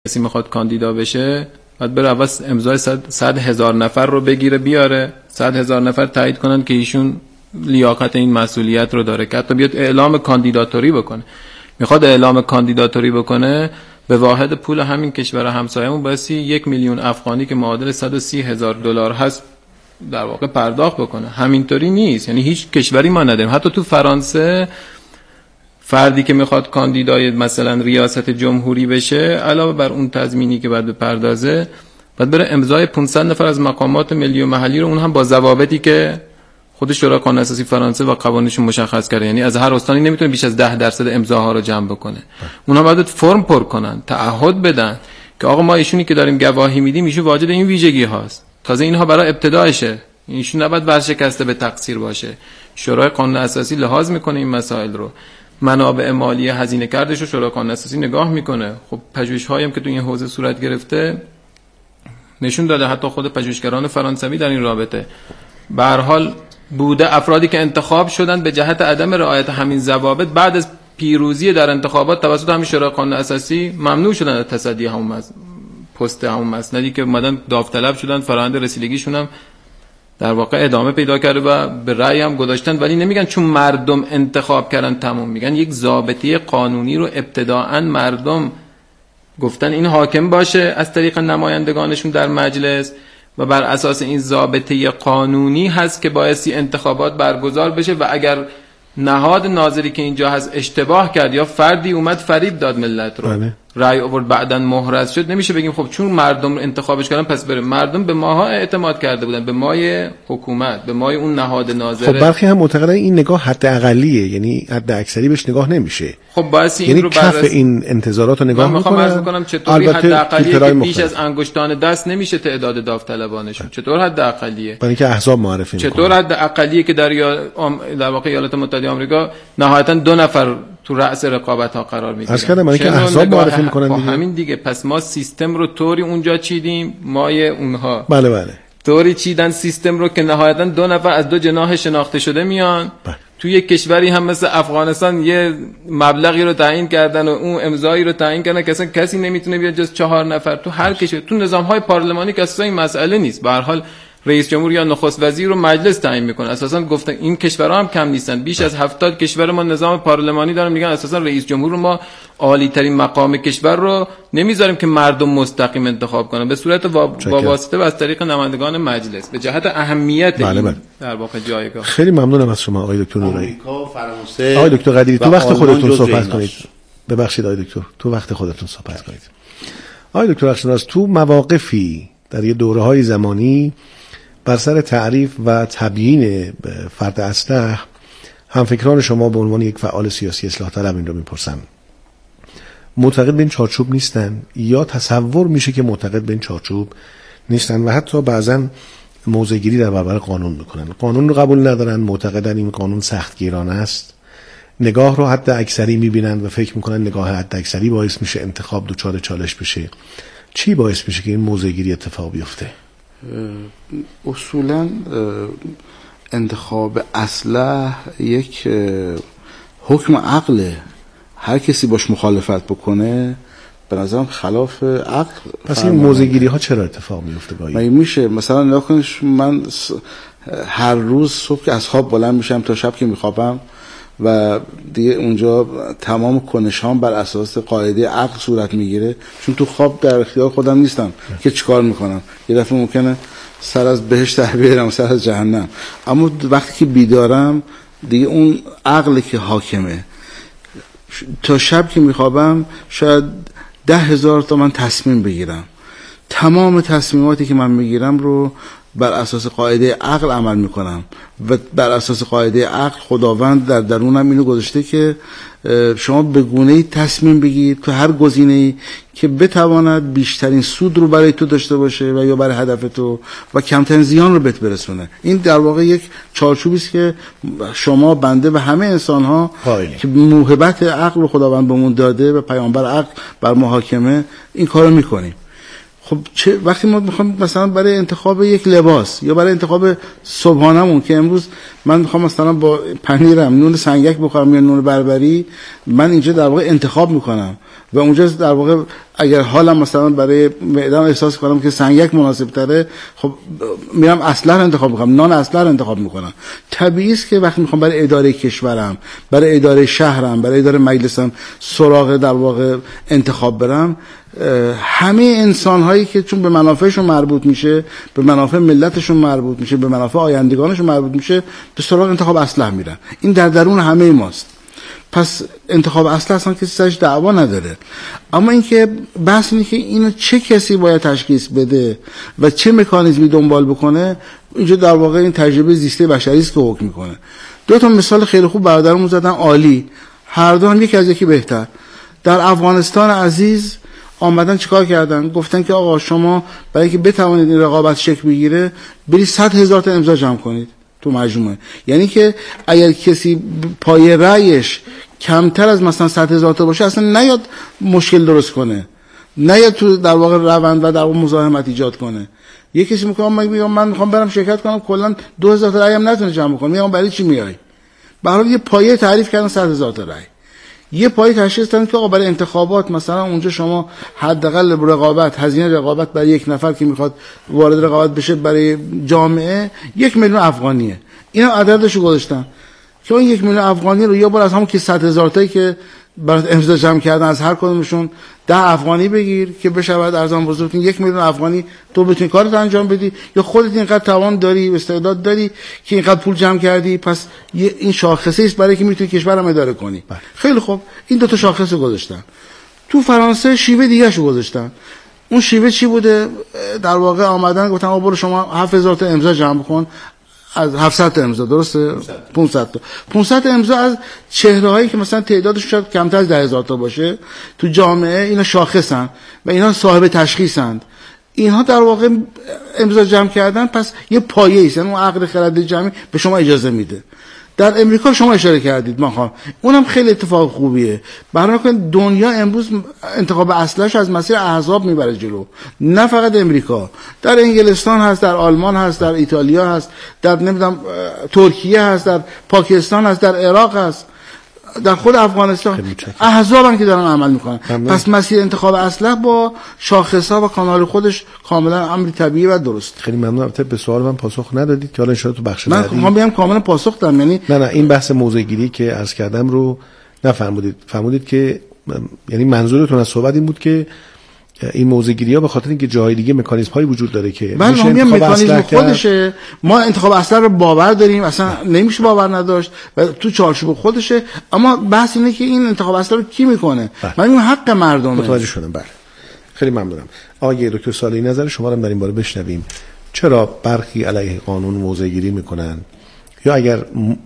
کسی میخواد کاندیدا بشه باید بره اول امضای 100,000 نفر رو بگیره بیاره، 100,000 نفر تایید کنن که ایشون لیاقت این مسئولیت رو داره که حتی بیاد اعلام کاندیداتوری بکنه. میخواد اعلام کاندیداتوری بکنه، به واحد پول همین کشور همسایه‌مون بایستی 1,000,000 افغانی که معادل $130,000 هست در واقع پرداخت بکنه. همینطوری نیست، یعنی هیچ کشوری ما نداریم. حتی تو فرانسه فردی که میخواد کاندیدای مثلا ریاست جمهوری بشه، علاوه بر اون تضمینی که باید بپردازه، باید بره امضای 500 نفر از مقامات ملی و محلی رو، اون هم با ضوابطی که خود شورای قانون اساسی فرانسه و قوانینشون مشخص کرده. یعنی از هر استانی نمیتونه بیش از 10% امضاها رو جمع بکنه. اونها باید فرم پر کنن، تعهد بدن که آقا ما ایشونی که داریم گواهی میدیم ایشون واجد این ویژگی هاست. تازه اینها برای ابتدایشه، ایشون نباید ورشکسته به تقصیر باشه. شورای قانون اساسی لحاظ میکنه این مسائل رو، منابع مالی هزینه کردش رو شورای قانون اساسی نگاه میکنه. خب پژوهش‌هایی هم که تو این حوزه صورت گرفته نشون داده، حتی خود پژوهشگران فرانسوی در این رابطه به هر حال بوده افرادی که انتخاب شدن به جهت عدم رعایت همین ضوابط بعد از پیروزی در انتخابات توسط همین شورای قانون اساسی ممنوع شدن از تصدی همون پست همون مسندی که اومدن داوطلب شدن، فرآیند رسیدگیشون هم در واقع ادامه پیدا کرده و به رأی هم گذاشتن. ولی نمیگن چون مردم انتخاب کردن تموم، میگن یک ضابطه قانونی رو ابتداءً مردم گفتن این حاکم باشه از طریق نمایندگانشون در مجلس و بر اساس این ضابطه قانونی هست که بایستی انتخابات برگزار بشه. و اگر نهاد ناظری که اینجا هست اشتباه کرد یا فردی اومد فریب داد ملت رو، رأی آورد بعداً محرز شد، نمیشه بگیم خب چون مردم انتخابش کردن پس بره. مردم به ماها اعتماد کرده بودن، به مای حکومت، به مای اون نهاد ناظر. خب برخی هم معتقدن این نگاه حد اقلیه، یعنی حد اکثری بهش نگاه نمیشه. خب بایستی یعنی این رو کف این انتظارات رو نگاه من میکنن. من میخوام کنم چطوری حد اقلیه که بیش از انگشتان دست نمیشه تعداد داوطلبانشون، چطور حد اقلیه؟ برای اینکه احزاب معرفی میکنن. چطور حد اقلیه که در واقع ایالات متحده آمریکا نهایتا 2 نفر تو رأس رقابت ها قرار میگیرن. از کردم که احزاب معرفی میکنن دیگه. همین دیگه. پس ما سیستم رو طوری اونجا چیدیم، مای اونها بله طوری چیدن سیستم رو که نهایتا 2 نفر از 2 جناح شناخته شده میان. تو یک کشوری هم مثل افغانستان یه مبلغی رو تعیین کردن و اون امضایی رو تعیین کردن که اصلا کسی نمیتونه بیاد جز 4 نفر. تو هر کشور تو نظام‌های پارلمانی که اصلا این مسئله نیست. به هر حال رئیس جمهور یا نخست وزیر رو مجلس تعیین میکنه. اساسا گفتن این کشورها هم کم نیستن، بیش از 70 کشور ما نظام پارلمانی دارن، میگن اساسا رئیس جمهور رو ما عالی ترین مقام کشور رو نمیذاریم که مردم مستقیم انتخاب کنن، به صورت واسطه و از طریق نمایندگان مجلس به جهت اهمیت در واقع جایگاه. خیلی ممنونم از شما آقای دکتر نورایی. فرانسه آقای دکتر قدیری تو وقت خودتون صحبت کنید. ببخشید آقای دکتر، تو وقت خودتون صحبت کنید. آقای دکتر اخشناس، تو مواقفی در یه دوره‌های زمانی بر سر تعریف و تبیین فرد اصلح همفکران شما به عنوان یک فعال سیاسی اصلاح طلب این رو میپرسم، معتقد به این چارچوب نیستن یا تصور میشه که معتقد به این چارچوب نیستن و حتی بعضا موضع‌گیری در برابر قانون میکنن، قانون رو قبول ندارن، معتقدن این قانون سختگیرانه است، نگاه رو حد اکثری میبینن و فکر میکنن نگاه حد اکثری باعث میشه انتخاب دچار چالش بشه. چی باعث میشه که این موضع‌گیری اتفاق بیفته؟ اصولا انتخاب اصلح یک حکم عقله، هر کسی باش مخالفت بکنه به نظرم خلاف عقل. پس این موضع‌گیری ها چرا اتفاق میفته گاهی؟ میشه مثلا نگاه کنید، من هر روز صبح که از خواب بلند میشم تا شب که میخوابم و دیگه اونجا تمام کنش‌هام بر اساس قاعده عقل صورت میگیره، چون تو خواب در اختیار خودم نیستم که چیکار میکنم. یه دفعه ممکنه سر از بهشت در بیارم، سر از جهنم. اما وقتی که بیدارم دیگه اون عقلی که حاکمه. تا شب که میخوابم شاید 10,000 تا من تصمیم بگیرم، تمام تصمیماتی که من میگیرم رو بر اساس قاعده عقل عمل میکنم و بر اساس قاعده عقل خداوند در درونم اینو گذاشته که شما به گونه‌ای تصمیم بگیرید که هر گزینه‌ای که بتواند بیشترین سود رو برای تو داشته باشه و یا برای هدف تو و کمترین زیان رو بهت برسونه. این در واقع یک چارچوبی است که شما بنده و همه انسان‌ها که موهبت عقل رو خداوند بهمون داده و پیامبر عقل بر ما حاکمه این کارو میکنیم. خب وقتی ما میخوام مثلا برای انتخاب یک لباس یا برای انتخاب صبحانمون که امروز من میخوام مثلا با پنیرم نون سنگک بخورم یا نون بربری، من اینجا در واقع انتخاب میکنم و اونجا در واقع اگر حالا مثلا برای معده‌ام احساس کنم که سنگک مناسب تره، خب میرم اسلحه رو انتخاب میکنم، نان اسلحه رو انتخاب میکنم. طبیعی است که وقتی میخوام برای اداره کشورم، برای اداره شهرم، برای اداره مجلسم سراغ در واقع انتخاب برم، همه انسان هایی که چون به منافعشون مربوط میشه، به منافع ملتشون مربوط میشه، به منافع آیندگانشون مربوط میشه، به سراغ انتخاب اسلحه میرن. این در درون همه ماست. پس انتخاب اسلحه اصلا کسی سرش دعوا نداره. اما اینکه بحث اینه که اینو چه کسی باید تشخیص بده و چه مکانیزمی دنبال بکنه، اینجا در واقع این تجربه زیسته بشری است که حکم میکنه. دو تا مثال خیلی خوب برادرمون زدن، عالی، هر دو هم یکی از یکی بهتر. در افغانستان عزیز آمدن چیکار کردن؟ گفتن که آقا شما برای اینکه بتوانید این رقابت شکل بگیره، برید 100,000 تا امضا جمع کنید تو مجموعه. یعنی که اگر کسی پای رأیش کمتر از مثلا 100,000 تا باشه، اصلا نیاد مشکل درست کنه، نیاد تو در واقع روند و در واقع مزاحمت ایجاد کنه. یه کسی میگه من میخوام برم شرکت کنم، کلا 2,000 تا رأی هم نتونه جمع کنه، میگم برای چی میای؟ به هر حال یه پایه تعریف کردن 100,000 تا رأی. یه پای تشخیص دادن که آقا برای انتخابات مثلا اونجا شما حداقل رقابت، هزینه رقابت برای یک نفر که میخواد وارد رقابت بشه برای جامعه 1,000,000 افغانیه. اینا عددشو گذاشتن که اون 1,000,000 افغانی رو یا بار از همون که 100,000 تایی که برای امضا جمع کردن از هر کدومشون 10 افغانی بگیر که بشود ارزان بزرگتون 1,000,000 افغانی تو بتونی کارت انجام بدی، یا خودت اینقدر توان داری و استعداد داری که اینقدر پول جمع کردی، پس این شاخصه است برای که میتونی کشورم اداره کنی. خیلی خوب، این دو تا شاخص رو گذاشتن. تو فرانسه شیوه دیگه شو گذاشتن. اون شیوه چی بوده؟ در واقع آمدن گفتن آقا برو شما 7,000 تا امضا جمع کن، از 700 تا امضا، درسته؟ 500 تا امضا از چهره‌هایی که مثلا تعدادش شاید کمتر از 10,000 تا باشه تو جامعه، اینا شاخصن و اینا صاحب تشخیصند. اینها در واقع امضا جمع کردن، پس یه پایه‌ای است، اون عقل خرد جمعی به شما اجازه میده. در امریکا شما اشاره کردید، من خواهم اونم خیلی اتفاق خوبیه. برای اینکه دنیا امروز انتخاب اصلش از مسیر احزاب میبره جلو، نه فقط امریکا، در انگلستان هست، در آلمان هست، در ایتالیا هست، در نمیدونم ترکیه هست، در پاکستان هست، در عراق هست، در خود افغانستان احزابن که دارن عمل میکنن. پس مسیر انتخاب اصلح با شاخص‌ها و کانال خودش کاملا امر طبیعی و درست. خیلی ممنون. البته به سوال من پاسخ ندادید که حالا ان شاء الله تو بخش بعدی من میگم کاملا پاسخ دادم. یعنی نه این بحث موضع‌گیری که عرض کردم رو نفهمودید. فرمودید که یعنی منظورتون از صحبت این بود که این موضع‌گیری‌ها به خاطر اینکه جای دیگه مکانیزم‌هایی وجود داره که من میگم مکانیزم خودشه، ما انتخاب اصلا رو باور داریم، اصلا نمیشه باور نداشت و تو چارچوب خودشه. اما بحث اینه که این انتخاب اصلا رو کی میکنه؟ من میگم حق مردمه. متوجه شدم. بله خیلی ممنونم. آقای دکتر صالحی، نظر شما رو در این باره بشنویم. چرا برخی علیه قانون موضع‌گیری میکنن، یا اگر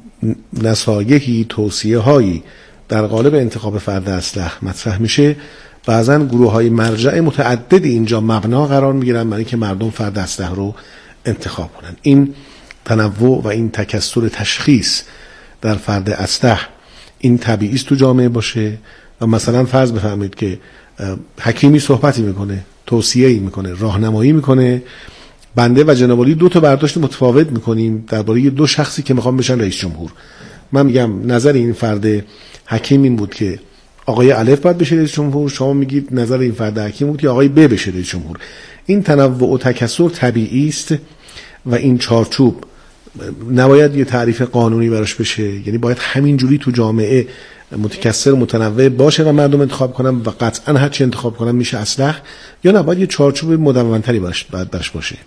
نصایحی، توصیه‌هایی در قالب انتخاب فرد اصلح مطرح میشه، بعضا گروه‌های مرجع متعددی اینجا مبنا قرار میگیرن برای اینکه مردم فرد اصلح رو انتخاب کنن. این تنوع و این تکثر تشخیص در فرد اصلح این طبیعی است تو جامعه باشه. و مثلا فرض بفرمایید که حکیمی صحبتی میکنه، توصیه‌ای میکنه، راهنمایی میکنه، بنده و جناب عالی دو تا برداشت متفاوت میکنیم درباره دو شخصی که میخوان بشن رئیس جمهور. من میگم نظر این فرد حکیم این بود که آقای الف باید بشه رئیس جمهور، شما میگید نظر این فرد حکیم بود که آقای ب بشه رئیس جمهور. این تنوع و تکثر طبیعی است و این چارچوب نباید یه تعریف قانونی براش بشه. یعنی باید همینجوری تو جامعه متکثر متنوع باشه و مردم انتخاب کنن و قطعا هر چی انتخاب کنن میشه اصلح، یا نباید یه چارچوب مدونتری براش باشه.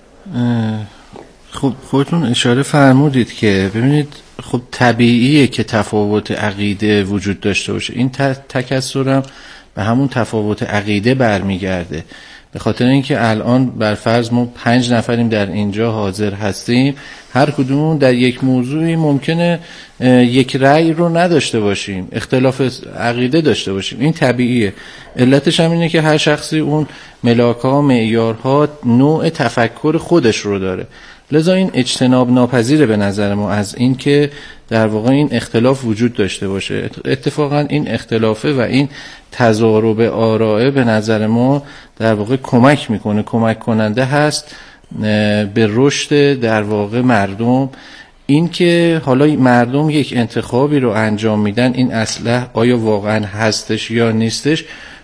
خب خودتون اشاره فرمودید که ببینید خب طبیعیه که تفاوت عقیده وجود داشته باشه. این تکثر هم به همون تفاوت عقیده برمیگرده. به خاطر اینکه الان بر فرض ما 5 نفریم در اینجا حاضر هستیم، هر کدوم در یک موضوعی ممکنه یک رأی رو نداشته باشیم، اختلاف عقیده داشته باشیم. این طبیعیه. علتش هم اینه که هر شخصی اون ملاک‌ها، معیارها، نوع تفکر خودش رو داره. لذا این اجتناب ناپذیره به نظر ما از این که در واقع این اختلاف وجود داشته باشه. اتفاقا این اختلافه و این تضارب آراء به نظر ما در واقع کمک کننده هست به رشد در واقع مردم. این که حالا مردم یک انتخابی رو انجام میدن، این اصلح آیا واقعا هستش یا نیستش،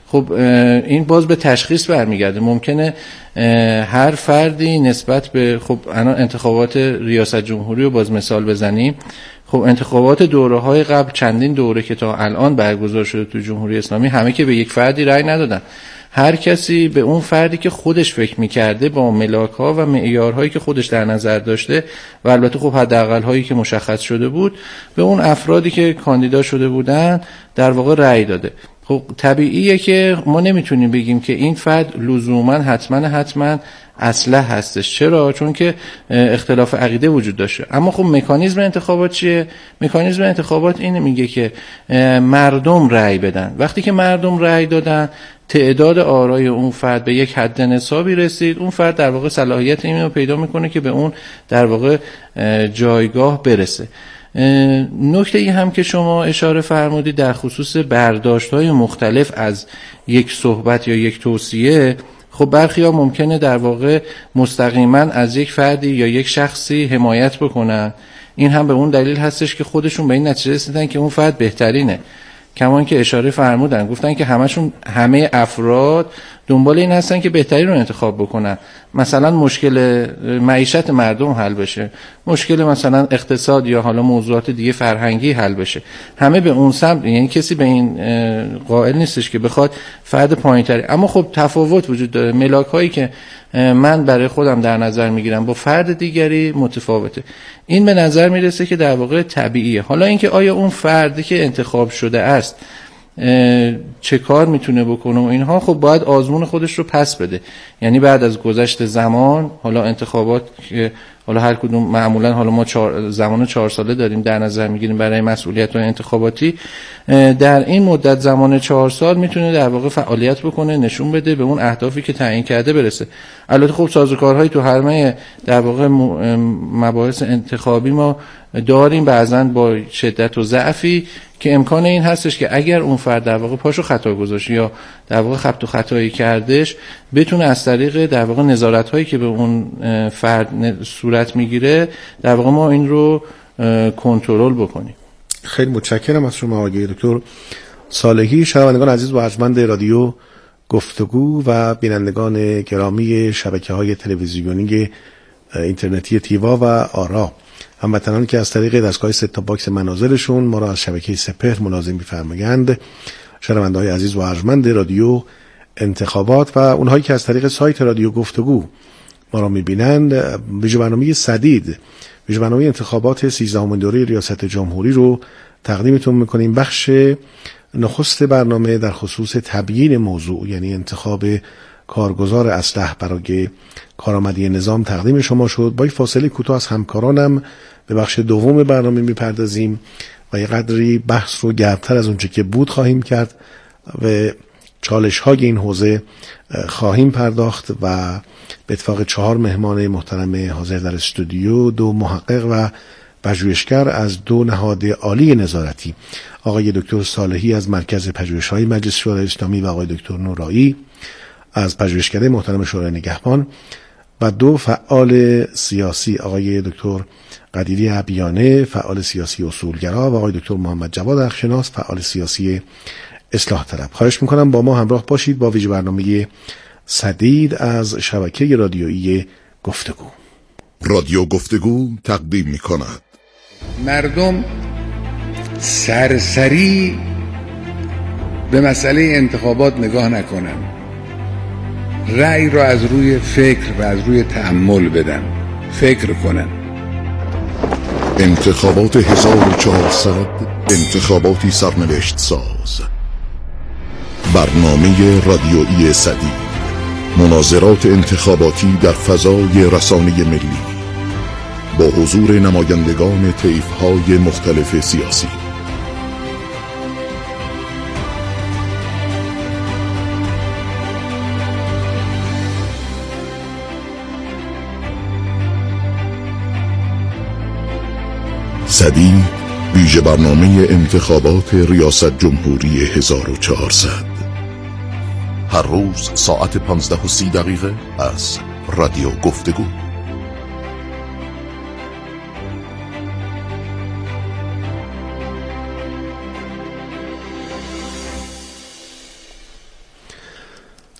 خب این باز به تشخیص برمیگرده. ممکنه هر فردی نسبت به خب الان انتخابات ریاست جمهوری رو باز مثال بزنیم، خب انتخابات دوره‌های قبل چندین دوره که تا الان برگزار شده تو جمهوری اسلامی همه که به یک فردی رأی ندادن، هر کسی به اون فردی که خودش فکر می‌کرده با ملاک‌ها و معیارهایی که خودش در نظر داشته و البته خب حداقل‌هایی که مشخص شده بود به اون افرادی که کاندیدا شده بودن در واقع رأی داده. خب طبیعیه که ما نمیتونیم بگیم که این فرد لزوما حتما اصلح هستش. چرا؟ چون که اختلاف عقیده وجود داشته. اما خب مکانیزم انتخابات چیه؟ مکانیزم انتخابات اینه میگه که مردم رأی بدن. وقتی که مردم رأی دادن تعداد آرای اون فرد به یک حد نصابی رسید، اون فرد در واقع صلاحیت این رو پیدا میکنه که به اون در واقع جایگاه برسه. نکته ای هم که شما اشاره فرمودید در خصوص برداشت‌های مختلف از یک صحبت یا یک توصیه، خب برخی‌ها ممکنه در واقع مستقیما از یک فردی یا یک شخصی حمایت بکنن. این هم به اون دلیل هستش که خودشون به این نتیجه رسیدن که اون فرد بهترینه. کمان که اشاره فرمودن گفتن که همه افراد دنبال این هستن که بهتری رو انتخاب بکنن، مثلا مشکل معیشت مردم حل بشه، مشکل مثلا اقتصاد یا حالا موضوعات دیگه فرهنگی حل بشه، همه به اون سمت، یعنی کسی به این قائل نیستش که بخواد فرد پایین‌تری. اما خب تفاوت وجود داره، ملاک‌هایی که من برای خودم در نظر میگیرم با فرد دیگری متفاوته. این به نظر میرسه که در واقع طبیعیه. حالا اینکه آیا اون فردی که انتخاب شده است چه کار میتونه بکنه و اینها، خب باید آزمون خودش رو پس بده. یعنی بعد از گذشت زمان، حالا انتخابات که حالا هر کدوم معمولا حالا ما زمان 4 ساله داریم در نظر میگیریم برای مسئولیت‌های انتخاباتی، در این مدت زمان 4 سال میتونه در واقع فعالیت بکنه، نشون بده، به اون اهدافی که تعیین کرده برسه. البته خب سازوکارهایی تو همه در واقع مباحث انتخابی ما داریم، بعضا با شدت و ضعفی، که امکان این هستش که اگر اون فرد در واقع پاشو خطا گذاشت یا در واقع خبط و خطایی کردش، بتونه از طریق در واقع نظارت هایی که به اون فرد صورت میگیره در واقع ما این رو کنترل بکنیم. خیلی متشکرم از شما آقای دکتر صالحی. شنوندگان عزیز و ارجمند رادیو گفتگو و بینندگان گرامی شبکه‌های تلویزیونی اینترنتی تیوا و آرا، هموطنانی که از طریق دستگاه ست تا باکس منازلشون ما را از شبکه سپهر ملازم می‌فرمایند، شنونده‌های عزیز و ارجمند رادیو انتخابات و اونهایی که از طریق سایت رادیو گفتگو ما را می‌بینند، ویژه برنامه سدید، ویژه برنامه انتخابات 13 دوره ریاست جمهوری رو تقدیمتون می‌کنیم. بخش نخست برنامه در خصوص تبیین موضوع، یعنی انتخاب کارگزار اصلح برای کارآمدی نظام تقدیم شما شد. با یک فاصله کوتاه از همکارانم به بخش دوم برنامه میپردازیم و یه قدری بحث رو گرمتر از اونچه که بود خواهیم کرد و چالش های این حوزه خواهیم پرداخت و به اتفاق 4 مهمان محترم حاضر در استودیو، 2 محقق و پژوهشگر از 2 نهاد عالی نظارتی، آقای دکتر صالحی از مرکز پژوهش‌های مجلس شورای اسلامی و آقای دکتر نورایی از پژوهشکده محترم شورای نگهبان و 2 فعال سیاسی، آقای دکتر قدیری عبیانه فعال سیاسی اصولگرا و آقای دکتر محمد جواد اخشناس فعال سیاسی اصلاح طلب. خواهش میکنم با ما همراه باشید با ویژه برنامه سدید از شبکه رادیویی گفتگو. رادیو گفتگو تقدیم میکند. مردم سرسری به مسئله انتخابات نگاه نکنن، رأی را از روی فکر و از روی تأمل بدن، فکر کنن. انتخابات 1400 انتخاباتی سرنوشت ساز. برنامه رادیویی سدید، مناظرات انتخاباتی در فضای رسانه ملی با حضور نمایندگان طیف‌های مختلف سیاسی. سدید ویژه برنامه انتخابات ریاست جمهوری 1400 هر روز ساعت 15:30 از رادیو گفتگو.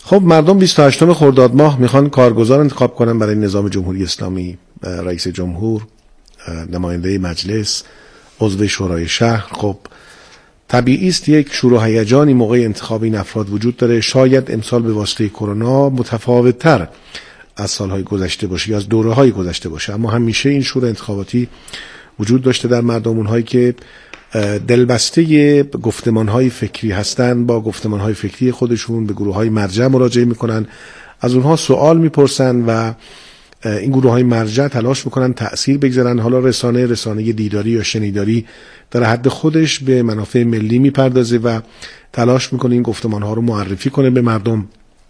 خب مردم 28 خرداد ماه میخوان کارگزار انتخاب کنن برای نظام جمهوری اسلامی، رئیس جمهور، نماینده مجلس، عضو شورای شهر. خب طبیعی است یک شور و هیجانی موقع انتخاب این افراد وجود داره. شاید امسال به واسطه کرونا متفاوت‌تر از سالهای گذشته باشه یا از دوره‌های گذشته باشه، اما همیشه این شور انتخاباتی وجود داشته در مردم. اونهایی که دلبسته گفتمان‌های فکری هستن با گفتمان‌های فکری خودشون به گروه‌های مرجع مراجعه میکنن، از اونها سوال میپرسن و این گروه‌های مرجع تلاش میکنن تأثیر بگذارن. حالا رسانه دیداری یا شنیداری در حد خودش به منافع ملی میپردازه و تلاش میکنه این گفتمان‌ها رو معرفی کنه به مردم.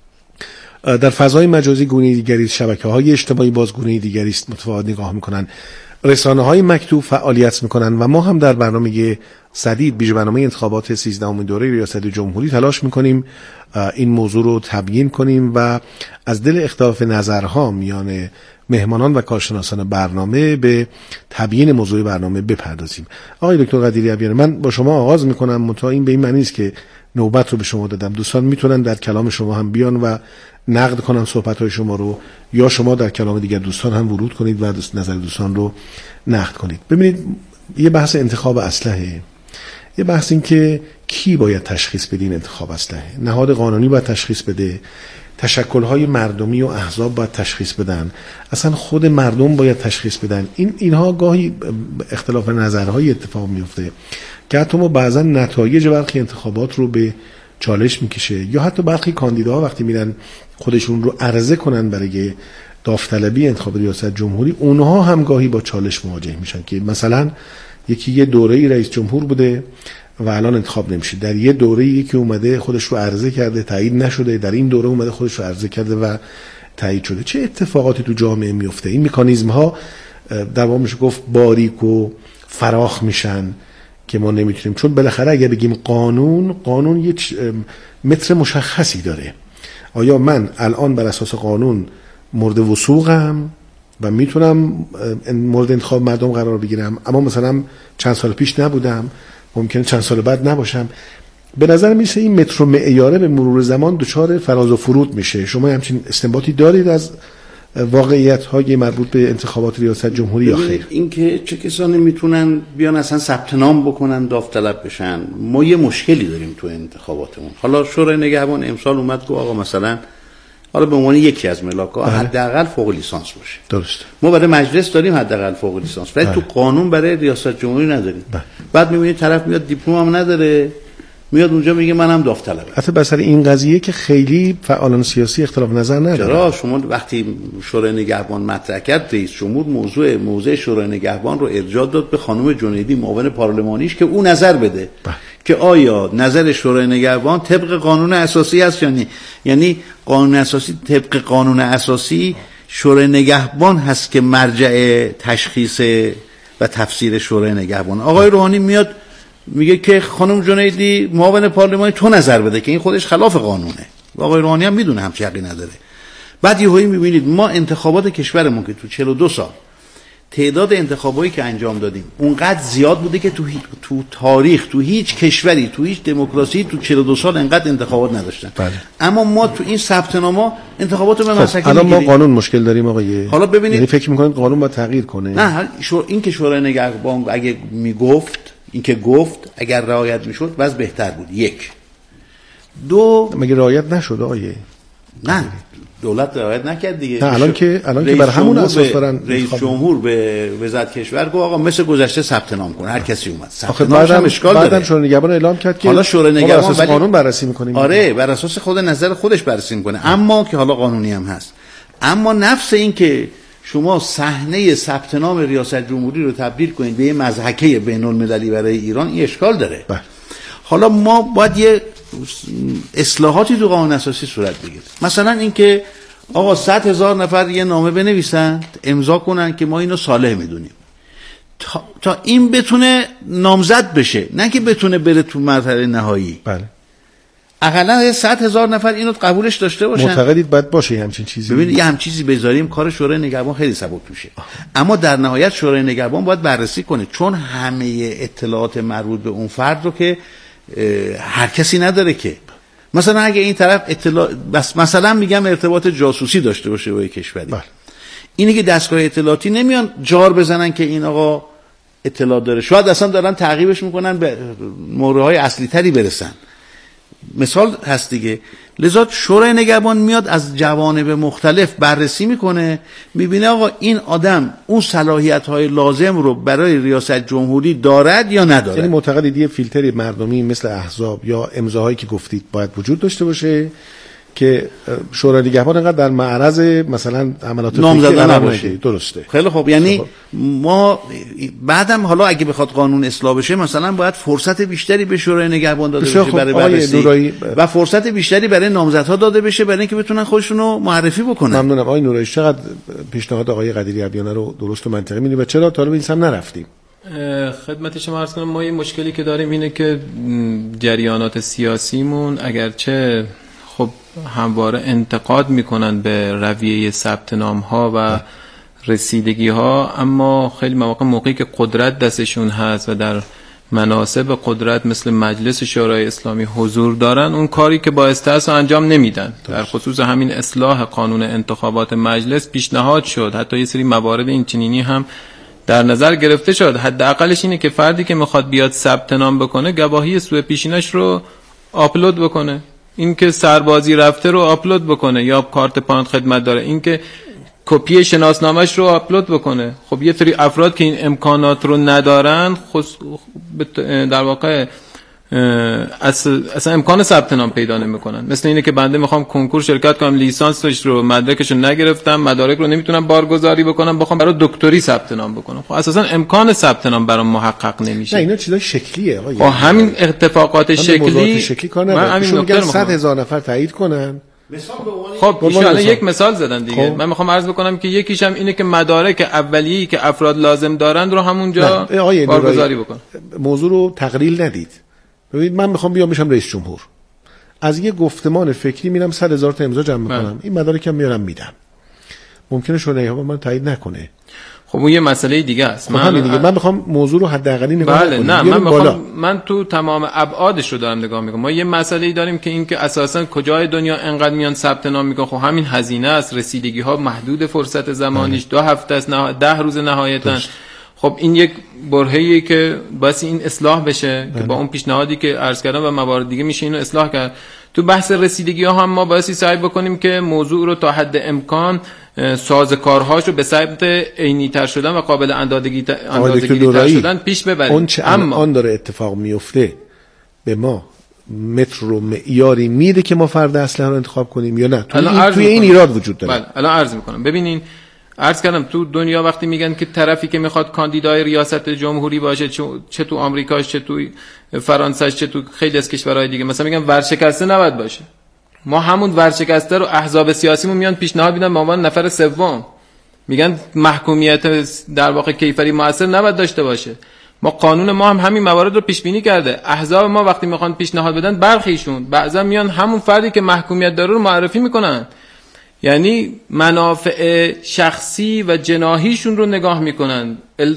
در فضای مجازی گونه دیگری، شبکه‌های اجتماعی باز گونه دیگری است، متفاوت نگاه میکنن. رسانه‌های مکتوب فعالیت میکنن و ما هم در برنامه سدید ویژه برنامه انتخابات 13مین دوره ریاست جمهوری تلاش میکنیم این موضوع رو تبیین کنیم و از دل اختلاف نظرها میان مهمانان و کارشناسان برنامه به تبیین موضوع برنامه بپردازیم. آقای دکتر قدیری ابیاری، من با شما آغاز میکنم، منتها این به این معنی است که نوبت رو به شما دادم. دوستان میتونن در کلام شما هم بیان و نقد کنن صحبت‌های شما رو، یا شما در کلام دیگر دوستان هم ورود کنید و نظر دوستان رو نقد کنید. ببینید، یه بحث انتخاب اسلحه، یه بحث این که کی باید تشخیص بده این انتخاب اسلحه. نهاد قانونی باید تشخیص بده، تشکل‌های مردمی و احزاب باید تشخیص بدن، اصلا خود مردم باید تشخیص بدن. اینها گاهی اختلاف نظرهای اتفاق میفته که حتی ما بعضا نتایج برخی انتخابات رو به چالش میکشه، یا حتی برخی کاندیداها وقتی میرن خودشون رو عرضه کنن برای داوطلبی انتخاب ریاست جمهوری، اونها هم گاهی با چالش مواجه میشن که مثلا یه دوره‌ای رئیس جمهور بوده و الان انتخاب نمیشه، در یه دوره یکی اومده خودش رو عرضه کرده تایید نشده، در این دوره اومده خودش رو عرضه کرده و تایید شده. چه اتفاقاتی تو جامعه میفته؟ این مکانیزم ها در واقع میشه گفت باریک و فراخ میشن که ما نمیتونیم، چون بالاخره اگه بگیم قانون یک متر مشخصی داره. آیا من الان بر اساس قانون مورد وثوقم و میتونم مورد انتخاب مردم قرار بگیرم، اما مثلا چند سال پیش نبودم، ممکنه چند سال بعد نباشم؟ به نظر میسه این متر و معیاره به مرور زمان دچار فراز و فرود میشه. شما همچین استنباطی دارید از واقعیت‌های مربوط به انتخابات ریاست جمهوری یا خیر؟ این که چه کسانی میتونن بیان اصلا ثبت نام بکنن داوطلب بشن؟ ما یه مشکلی داریم تو انتخاباتمون. حالا شورای نگهبان امسال اومد گفت آقا مثلا حالا به عنوان یکی از ملاک‌ها حداقل فوق لیسانس باشه. درست. ما برای مجلس داریم حداقل فوق لیسانس، ولی تو قانون برای ریاست جمهوری نداریم. بعد می‌بینید طرف میاد دیپلم هم نداره، میاد اونجا میگه منم داوطلبم. البته بسر این قضیه که خیلی فعالان سیاسی اختلاف نظر نداره. چرا شما وقتی شورای نگهبان مطرح کرد، رئیس جمهور موضوع شورای نگهبان رو ارجاع داد به خانم جنیدی معاون پارلمانیش که او نظر بده که آیا نظر شورای نگهبان طبق قانون اساسی است یا نه. یعنی قانون اساسی، طبق قانون اساسی شورای نگهبان هست که مرجع تشخیص و تفسیر شورای نگهبان. آقای روحانی میاد میگه که خانم جنیدی معاون پارلمانی تو نظر بده که این خودش خلاف قانونه. آقای روحانی هم میدونه همچین حقی نداره. بعد یهویی میبینید ما انتخابات کشورمون که تو 42 سال تعداد انتخابایی که انجام دادیم اونقدر زیاد بوده که تو تاریخ تو هیچ کشوری، تو هیچ دموکراسی تو 42 سال انقدر انتخابات نداشتن. بله. اما ما تو این ثبت نام‌ها انتخابات به مسکن الان ما قانون مشکل داریم آقای. حالا ببینید، یعنی فکر می‌کنید قانون باید تغییر کنه؟ نه، این که شورای نگهبان اگه میگفت، این که گفت اگر رعایت میشد وضع بهتر بود. یک. دو، مگه رعایت نشد آقای؟ نه، دولت رعایت نکرد دیگه. نه، الان که بر همون اساس دارن رئیس جمهور به وزارت کشور گفت آقا مثل گذشته ثبت نام کن، هر کسی اومد ثبت نامش هم اشکال داره. بعدم شورای نگهبان اعلام کرد که حالا شورای نگهبان اساس قانون بررسی می‌کنیم. آره، بر اساس خود نظر خودش بررسی می‌کنه، اما که حالا قانونی هم هست. اما نفس این که شما صحنه ثبت نام ریاست جمهوری رو تبدیل کنید به یه مضحکه بین‌المللی برای ایران، این اشکال داره. حالا ما باید یه اصلاحاتی تو قانون اساسی صورت بگیره. مثلا اینکه آقا 100,000 نفر یه نامه بنویسن، امضا کنن که ما اینو صالح میدونیم، تا این بتونه نامزد بشه، نه که بتونه بره تو مرحله نهایی. بله. اقلا 100,000 نفر اینو قبولش داشته باشن. معتقدید باید باشه همچین چیزی؟ ببینید یه همچین چیزی بذاریم کار شورای نگهبان خیلی سبک میشه. اما در نهایت شورای نگهبان باید بررسی کنه، چون همه اطلاعات مربوط به اون فرد رو که هر کسی نداره که. مثلا اگه این طرف اطلاع بس مثلا میگم ارتباط جاسوسی داشته باشه با کشوری، اینه که دستگاه اطلاعاتی نمیان جار بزنن که این آقا اطلاع داره، شاید اصلا دارن تعقیبش میکنن به موردهای اصلی تری برسن. مثال هست دیگه. لذا شورای نگهبان میاد از جوانب مختلف بررسی میکنه، میبینه آقا این آدم اون صلاحیت‌های لازم رو برای ریاست جمهوری دارد یا ندارد. یعنی معتقدید یه فیلتری مردمی مثل احزاب یا امضاهایی که گفتید باید وجود داشته باشه که شورای نگهبان انقدر در معرض مثلا عملات نامزدی نباشه. درسته. خیلی خوب. یعنی ما بعدم حالا اگه بخواد قانون اصلاح بشه مثلا باید فرصت بیشتری به شورای نگهبان داده بشه برای بررسی و فرصت بیشتری برای نامزدها داده بشه برای اینکه بتونن خودشونو معرفی بکنن. ممنونم آقای نورایی. چقدر پیشنهاد آقای قدیری ابیانه رو درست و منطقی می‌بینید و چرا تا الان این سم نرفتیم؟ خدمت شما عرض کنم ما یه مشکلی که داریم اینه که جریانات سیاسیمون اگرچه خب همواره انتقاد میکنن به رویه ثبت نام ها و رسیدگی ها، اما خیلی مواقع موقعی که قدرت دستشون هست و در مناصب قدرت مثل مجلس شورای اسلامی حضور دارن، اون کاری که بایسته است انجام نمیدن. در خصوص همین اصلاح قانون انتخابات مجلس پیشنهاد شد، حتی یه سری موارد این چنینی هم در نظر گرفته شد. حداقلش اینه که فردی که میخواد بیاد ثبت نام بکنه گواهی سوء پیشینش رو آپلود بکنه، این که سربازی رفته رو آپلود بکنه یا کارت پاند خدمت داره، این که کپی شناسنامه‌اش رو آپلود بکنه. خب یه سری افراد که این امکانات رو ندارن در واقع اصلا امکان ثبت نام پیدا نمی‌کنن. مثل اینه که بنده میخوام کنکور شرکت کنم، لیسانسش رو مدرکش رو نگرفتم، مدارک رو نمیتونم بارگذاری بکنم، بخوام برای دکتری ثبت نام بکنم، خب اساسا امکان ثبت نام برام محقق نمیشه. نه اینا چیزای شکلیه آقا. خب همین اتفاقات شکلی کار نداره. میگن 100,000 نفر تایید کنن. خب ایشون یک مثال زدن دیگه. من میخوام عرض بکنم که یکیش هم اینه که مدارک اولیه‌ای که افراد لازم دارند رو همونجا بارگذاری بکن. موضوع رو تقلیل ندید. ببینید من میخوام بیام بشم رئیس جمهور، از یه گفتمان فکری میرم 100,000 تا امضا جمع میکنم، این مدارکم میارم میدم، ممکنه شورای نگهبان من تایید نکنه. خب اون یه مسئله دیگه است. من میخوام موضوع رو حداقلی نگاه کنم. نه من تو تمام ابعادش رو دارم نگاه میکنم. ما یه مسئله‌ای داریم که این که اساسا کجای دنیا انقدر میان ثبت نام میکنن، خب همین هزینه است، رسیدگی ها محدود، فرصت زمانیش 2 هفته است، 10 روز نهایتاً. خب این یک برهه‌ایه که بس این اصلاح بشه که با اون پیشنهادی که عرض کردم و موارد دیگه میشه اینو اصلاح کرد. تو بحث رسیدگی ها هم ما باید سعی بکنیم که موضوع رو تا حد امکان سازوکارهاش رو به سمت عینی تر شدن و قابل اندازه‌گیری تر شدن پیش ببریم. اما آن داره اتفاق میفته به ما متر و معیاری میده که ما فرد اسلحه رو انتخاب کنیم یا نه؟ توی این ایراد وجود داره. بله الان عرض میکنم. ببینین عرض کردم تو دنیا وقتی میگن که طرفی که میخواد کاندیدای ریاست جمهوری باشه، چه تو آمریکاش، چه تو فرانسه، چه تو خیلی از کشورهای دیگه، مثلا میگن ورشکسته نباید باشه. ما همون ورشکسته رو احزاب سیاسیمون میان پیشنهاد میدن به عنوان نفر سوم، میگن محکومیت در واقع کیفری موثر نباید داشته باشه. ما قانون ما هم همین موارد رو پیش بینی کرده. احزاب ما وقتی میخوان پیشنهاد بدن برخیشون بعضا میان همون فردی که محکومیت داره رو معرفی میکنن، یعنی منافع شخصی و جناحیشون رو نگاه میکنن،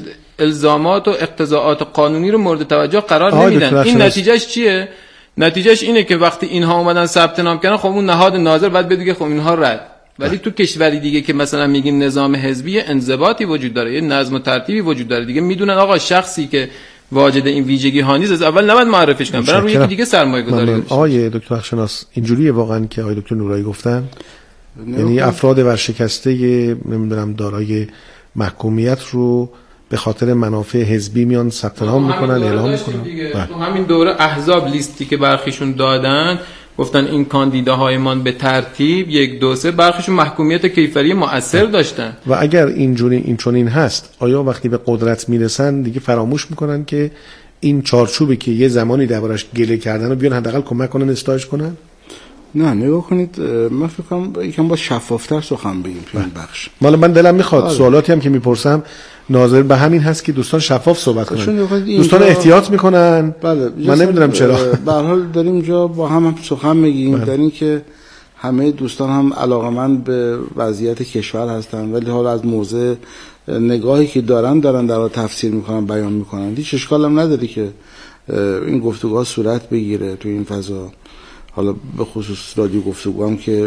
الزامات و اقتضاعات قانونی رو مورد توجه قرار نمیدن. این نتیجهش چیه؟ نتیجهش اینه که وقتی اینها اومدن ثبت نام کردن، خب اون نهاد ناظر باید بگه خب اینها رد. ولی تو کشوری دیگه که مثلا میگیم نظام حزبی، انضباطی وجود داره، یه نظم و ترتیبی وجود داره دیگه، میدونن آقا شخصی که واجد این ویژگی ها نیست از اول نباید معرفیش کنن، برای روی یکی دیگه سرمایه گذاری بشه. آقای دکتر بخشناس اینجوریه واقعا که آقای دکتر نورایی گفتن؟ یعنی افراد ورشکسته نمیدونم دارای محکومیت رو به خاطر منافع حزبی میان ثبت نام میکنن، اعلام میکنن. تو همین دوره احزاب لیستی که برخیشون دادن گفتن این کاندیداهایمان به ترتیب 1 2 3 برخیشون محکومیت کیفری مؤثر داشتن. و اگر این چنین هست، آیا وقتی به قدرت میرسن دیگه فراموش میکنن که این چارچوبی که یه زمانی دربارش گله کردن رو بیان حداقل کمک کنن اصلاحش کنن؟ نه نگاه کنید، من فکر کنم یکم با شفافتر سخن بگیم تو این بخش. من دلم میخواد سوالاتی هم که میپرسم ناظر به همین هست که دوستان شفاف صحبت کنن. دوستان احتیاط میکنن. بله من نمیدونم چرا. به هر حال داریم اینجا با هم سخن بگیم در این که همه دوستان هم علاقه‌مند به وضعیت کشور هستن، ولی حالا از موضع نگاهی که دارن در تفسیر میکنن، بیان میکنن. هیچ اشکال هم نداره که این گفتگوها صورت بگیره تو این فضا حالا به خصوص رادیو گفتگو هم که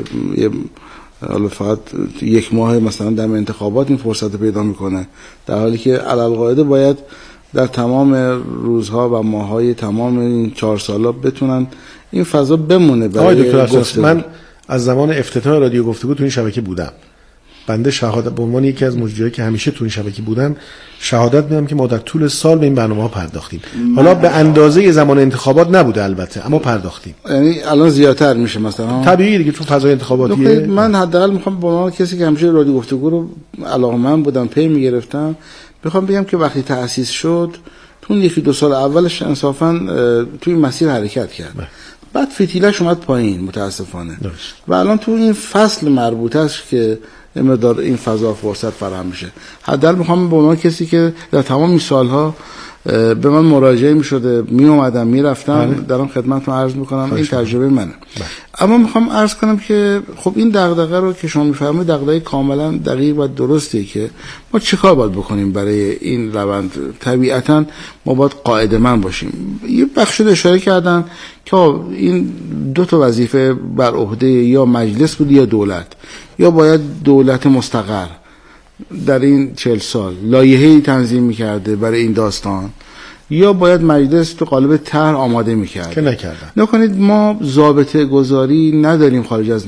حالا فقط یک ماه مثلا در انتخابات این فرصت پیدا میکنه، در حالی که علالقاعده باید در تمام روزها و ماههای تمام این 4 سالا بتونن این فضا بمونه برای گفتگو. من از زمان افتتاح رادیو گفتگو تو این شبکه بودم. بنده شهادت به عنوان یکی از مجریایی که همیشه تو این شبکه بودن شهادت میدم که ما در طول سال به این برنامه‌ها پرداختیم. حالا به اندازه زمان انتخابات نبوده البته، اما پرداختیم. یعنی الان زیادتر میشه مثلا. طبیعیه دیگه، تو فضای انتخاباتیه. من حداقل میخوام به عنوان کسی که همیشه رادیو گفتگو رو علاقه‌مند بودم، پی میگرفتم، بخوام بگم که وقتی تأسیس شد تو 1-2 سال اولش انصافا تو این مسیر حرکت کرد. بعد فتیلش اومد پایین متاسفانه. و الان تو این فصل مربوطه است که مقدار این فضا فرصت فراهم میشه. حداقل میخوام به عنوان کسی که در تمام این سالها به من مراجعه میشده، می اومدم میرفتم، دارم خدمتتون عرض میکنم این تجربه منه. اما میخوام عرض کنم که خب این دغدغه رو که شما میفرمایید دغدغه کاملا دقیق و درسته که ما چیکار باید بکنیم برای این روند. طبیعتا ما باید قاعده‌مند باشیم. یه بخش رو اشاره کردن که این 2 تا وظیفه بر عهده یا مجلس بود یا دولت، یا باید دولت مستقر در این 40 سال لایحه‌ای تنظیم می‌کرده برای این داستان، یا باید مجلس تو قالب طرح آماده می‌کرد که نکردن. نکنید ما ضابطه گذاری نداریم خارج از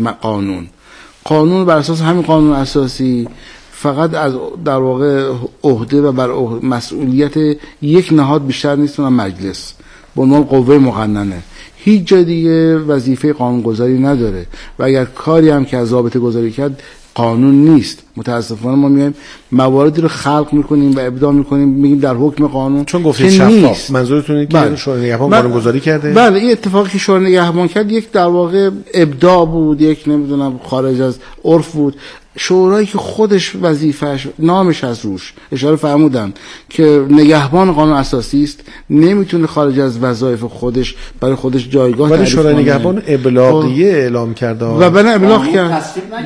قانون بر اساس همین قانون اساسی فقط از در واقع عهده و بر مسئولیت یک نهاد بیشتر نیست، اونم مجلس به عنوان قوه مقننه. هیچ جای دیگه وظیفه قانونگذاری نداره و اگر کاری هم که از ضابطه گذاری کرد قانون نیست. متاسفانه ما میایم مواردی رو خلق میکنیم و ابداع میکنیم، میگیم در حکم قانون، چون گفتید شفاف. منظورتون اینه که شورای نگهبان قانونگذاری کرده؟ بله، این اتفاقی که شورای نگهبان کرد یک در واقع ابداع بود، یک نمیدونم خارج از عرف بود. شورایی که خودش وظیفش نامش از روش اشاره فرمودن که نگهبان قانون اساسی است، نمیتونه خارج از وظایف خودش برای خودش جایگاه تعریف کنه. ولی شورای نگهبان ابلاغیه اعلام کرد و بله ابلاغ کرد.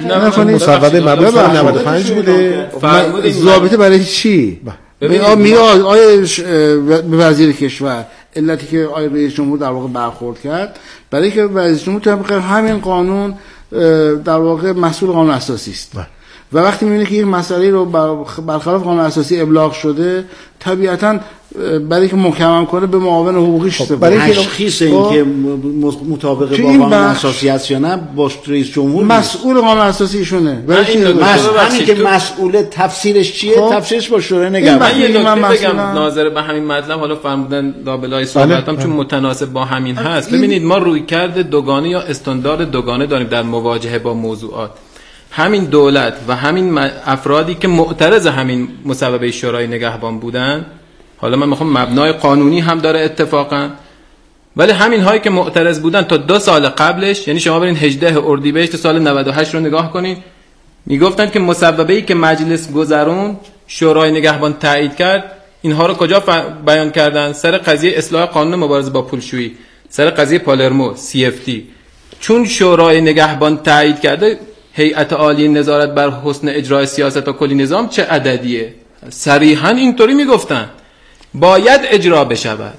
مصوبه مبعوث 95 بوده. ضابطه برای چی؟ میاد آیا به وزیر کشور علتی که آیا رئیس جمهور در واقع برخورد کرد برای که رئیس جمهور طبق همین قانون در واقع مسئول قانون اساسی است و وقتی می‌بینه که یک مسئله رو برخلاف قانون اساسی ابلاغ شده، طبیعتاً برای که محکم کنه به معاون حقوقیش برای تشخیص این که مطابق با قانون اساسی است یا نه با رئیس جمهور مسئول قانون اساسی ایشونه. همین که مسئول تفسیرش چیه؟ تفسیرش با شورای نگهبان. من بگم ناظر به همین مطلب، حالا فرمودن لابلای صحبتام چون متناسب با همین هست. ببینید ما رویکرد دوگانه یا استاندارد دوگانه داریم در مواجهه با موضوعات. همین دولت و همین افرادی که معترض همین مصوبه شورای نگهبان بودن، حالا من میخوام مبنای قانونی هم داره اتفاقا، ولی همین هایی که معترض بودن تا 2 سال قبلش، یعنی شما برین 18 اردیبهشت سال 98 رو نگاه کنین، میگفتن که مصوبه‌ای که مجلس گذرون شورای نگهبان تایید کرد، اینها رو کجا بیان کردن؟ سر قضیه اصلاح قانون مبارزه با پولشویی، سر قضیه پالرمو CFT. چون شورای نگهبان تایید کرده، هیئت عالی نظارت بر حسن اجرای سیاست و کلی نظام چه عددیه؟ صریحاً اینطوری میگفتن باید اجرا بشود.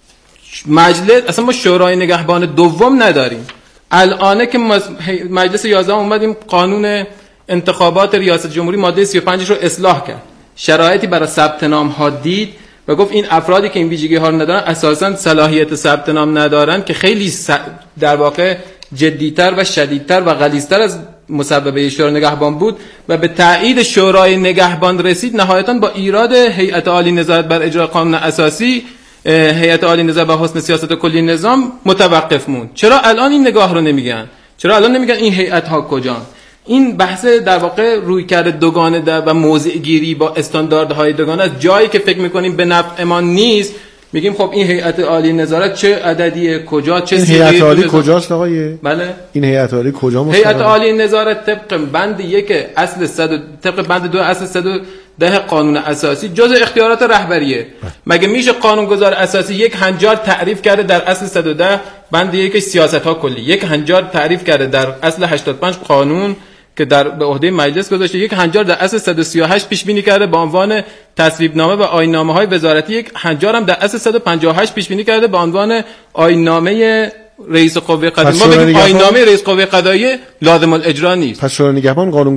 مجلس اصلا ما شورای نگهبان دوم نداریم. الانه که مجلس 11 اومدیم قانون انتخابات ریاست جمهوری ماده 35 رو اصلاح کرد، شرایطی برای ثبت نام ها دید و گفت این افرادی که این ویژگی ها رو ندارن اساساً صلاحیت ثبت نام ندارن، که خیلی در واقع جدیتر و شدیدتر و غلیظتر از مصوبه شورای نگهبان بود و به تایید شورای نگهبان رسید. نهایتاً با ایراد هیئت عالی نظارت بر اجرای قانون اساسی، هیئت عالی نظارت بر حسن سیاست و کلی نظام متوقف موند. چرا الان این نگاه رو نمیگن؟ چرا الان نمیگن این هیئت ها کجان؟ این بحث در واقع رویکرد دوگانه و موضع گیری با استانداردهای دوگانه از جایی که فکر میکنیم به نفع ما نیست، میگیم خب این هیئت عالی نظارت چه عددیه، کجا، چه سیغه‌ای؟ هیئت عالی کجاست آقای؟ بله، این هیئت عالی کجا مستقر؟ هیئت عالی نظارت طبق بند 1 اصل 100 طبق بند 2 اصل 110 قانون اساسی جزء اختیارات رهبریه. مگه میشه قانونگذار اساسی یک هنجار تعریف کرده در اصل 110 بند 1 سیاست ها کلی، یک هنجار تعریف کرده در اصل 85 قانون که در به عهده مجلس گذاشته، یک هنجار در اصل 138 پیش بینی کرده به عنوان تصویبنامه و آیین‌نامه‌های وزارتی، یک هنجار هم در اصل 158 پیش بینی کرده به عنوان آیین‌نامه رئیس قوه قضاییه. ما بگیم آیین نامه رئیس قوه قضاییه لازم الاجرا نیست. پس شورای نگهبان قانون